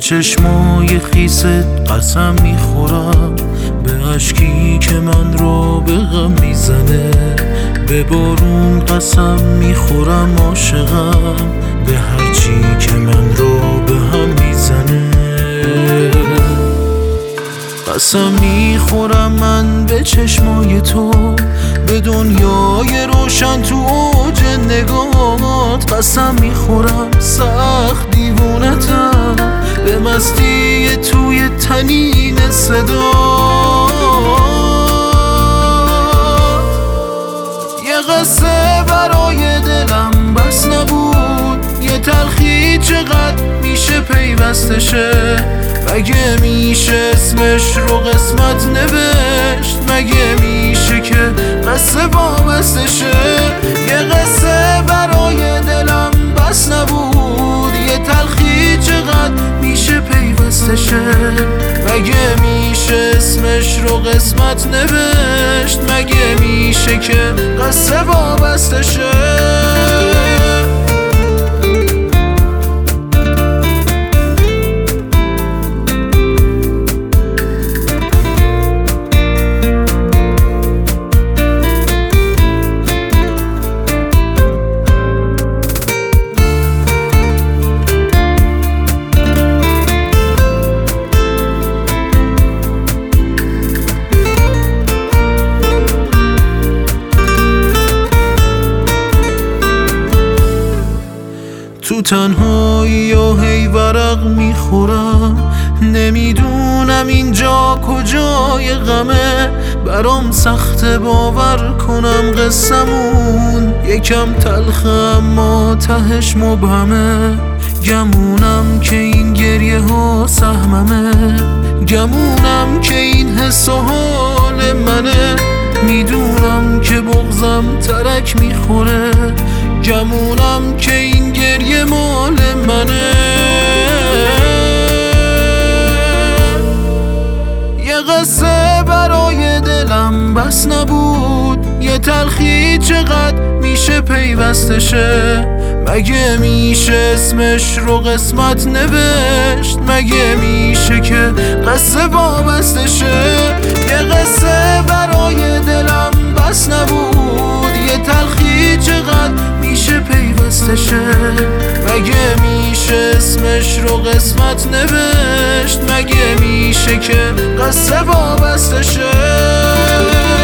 چشمای خیست قسم میخورم، به اشکی که من رو به غم میزنه، به بارون قسم میخورم عاشقم، به هرچی که من رو به هم میزنه. قسم میخورم من به چشمای تو، به دنیای روشن تو اوج نگاهات. قسم میخورم سخت دیوونتم، به مستی توی تنین صدات. یه قصه برای دلم بس نبود، یه تلخی چقدر میشه پیوستشه. مگه میشه اسمش رو قسمت نوشت؟ مگه میشه که قصه وابستشه؟ یه قصه برای دلم بس نبود، یه تلخی چقدر میشه پیوستشه. مگه میشه اسمش رو قسمت نوشت؟ مگه میشه که قصه وابستشه؟ تو تنهایی یا هی ورق میخورم، نمیدونم اینجا کجای غمه. برام سخته باور کنم قصمون یکم تلخه اما تهش مبهمه. گمونم که این گریه ها سهممه، گمونم که این حس و حال منه. میدونم که بغضم ترک میخوره، گمونم که این گریه مال منه. یه قصه برای دلم بس نبود، یه تلخی چقدر میشه پیوستشه. مگه میشه اسمش رو قسمت نوشت؟ مگه میشه که قصه وابستشه؟ یه قصه برای دلم بس نبود، یه تلخی چقدر میشه پیوستشه. مگه میشه اسمش رو قسمت نوشت؟ مگه میشه که قصه وابستشه؟